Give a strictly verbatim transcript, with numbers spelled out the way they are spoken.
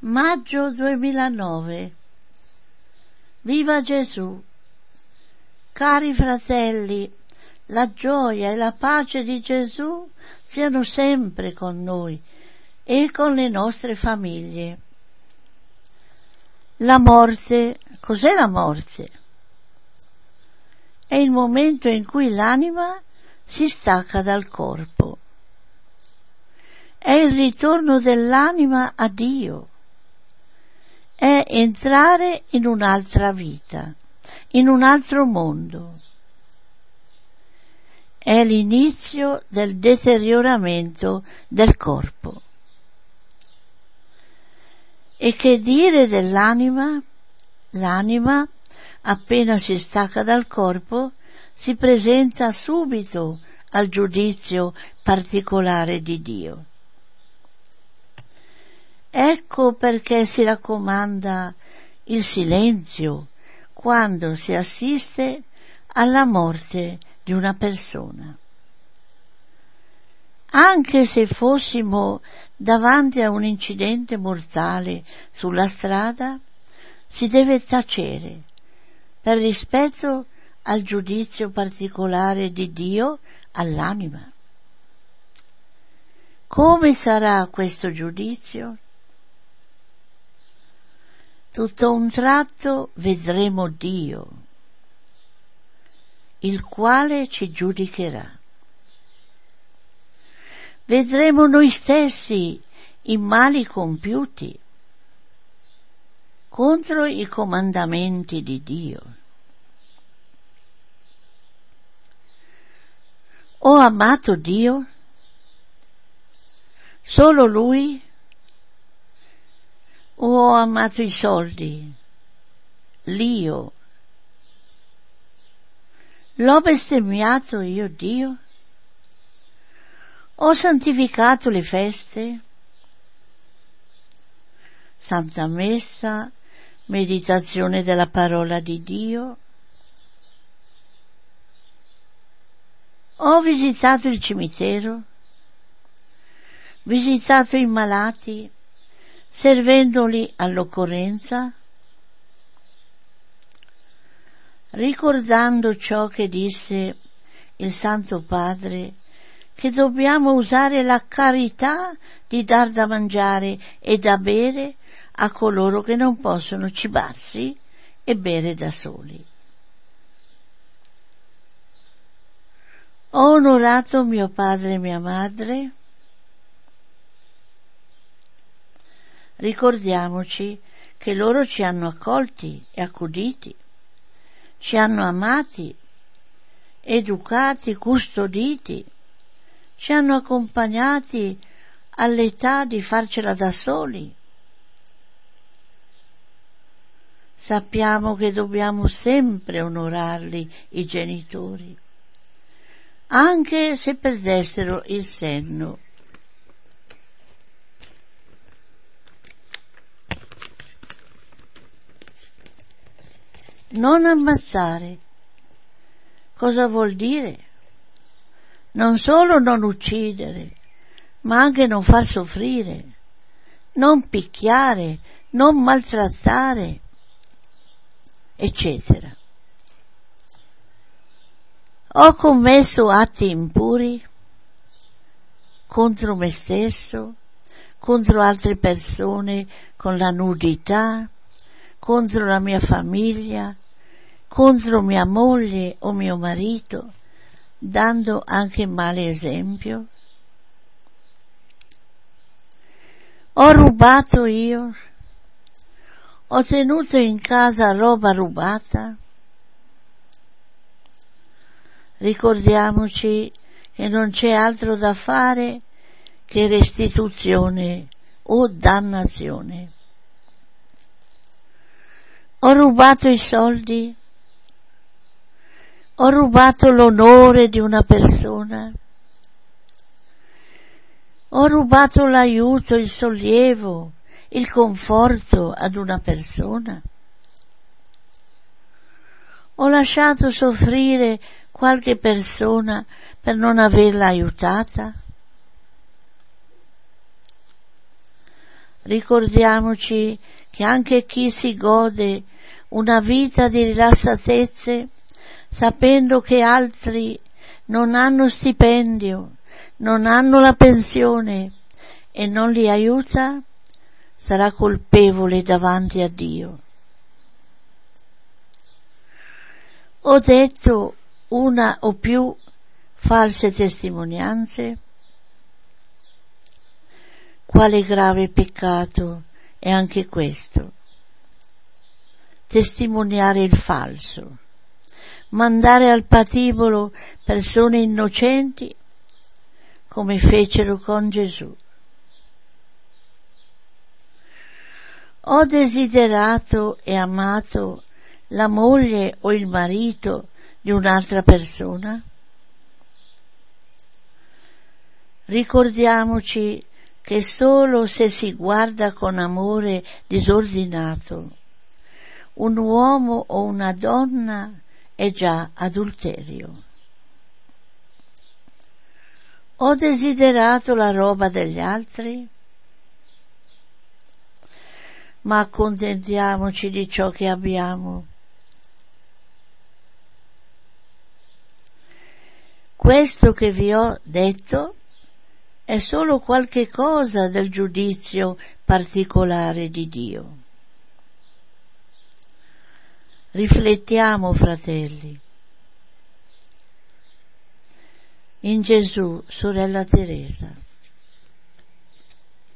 Maggio duemilanove. Viva Gesù! Cari fratelli, la gioia e la pace di Gesù siano sempre con noi e con le nostre famiglie. La morte, cos'è la morte? È il momento in cui l'anima si stacca dal corpo. È il ritorno dell'anima a Dio. È entrare in un'altra vita, in un altro mondo. È l'inizio del deterioramento del corpo. E che dire dell'anima? L'anima, appena si stacca dal corpo, si presenta subito al giudizio particolare di Dio. Ecco perché si raccomanda il silenzio quando si assiste alla morte di una persona. Anche se fossimo davanti a un incidente mortale sulla strada, si deve tacere per rispetto al giudizio particolare di Dio all'anima. Come sarà questo giudizio? Tutto a un tratto vedremo Dio, il quale ci giudicherà. Vedremo noi stessi i mali compiuti contro i comandamenti di Dio. Ho amato Dio? Solo Lui? O ho amato i soldi, l'io? L'ho bestemmiato io Dio? Ho santificato le feste? Santa Messa, meditazione della parola di Dio? Ho visitato il cimitero? Visitato i malati, servendoli all'occorrenza? Ricordando ciò che disse il Santo Padre, che dobbiamo usare la carità di dar da mangiare e da bere a coloro che non possono cibarsi e bere da soli. Ho onorato mio padre e mia madre? Ricordiamoci che loro ci hanno accolti e accuditi, ci hanno amati, educati, custoditi, ci hanno accompagnati all'età di farcela da soli. Sappiamo che dobbiamo sempre onorarli, i genitori, anche se perdessero il senno. Non ammazzare. Cosa vuol dire? Non solo non uccidere, ma anche non far soffrire, non picchiare, non maltrattare, eccetera. Ho commesso atti impuri contro me stesso, contro altre persone con la nudità, contro la mia famiglia, contro mia moglie o mio marito, dando anche male esempio? Ho rubato io? Ho tenuto in casa roba rubata? Ricordiamoci che non c'è altro da fare che restituzione o dannazione. Ho rubato i soldi? Ho rubato l'onore di una persona? Ho rubato l'aiuto, il sollievo, il conforto ad una persona? Ho lasciato soffrire qualche persona per non averla aiutata? Ricordiamoci che anche chi si gode una vita di rilassatezze, sapendo che altri non hanno stipendio, non hanno la pensione e non li aiuta, sarà colpevole davanti a Dio. Ho detto una o più false testimonianze? Quale grave peccato è anche questo? Testimoniare il falso, mandare al patibolo persone innocenti come fecero con Gesù. Ho desiderato e amato la moglie o il marito di un'altra persona? Ricordiamoci che solo se si guarda con amore disordinato un uomo o una donna è già adulterio. Ho desiderato la roba degli altri? Ma accontentiamoci di ciò che abbiamo. Questo che vi ho detto è solo qualche cosa del giudizio particolare di Dio. Riflettiamo, fratelli. In Gesù, sorella Teresa.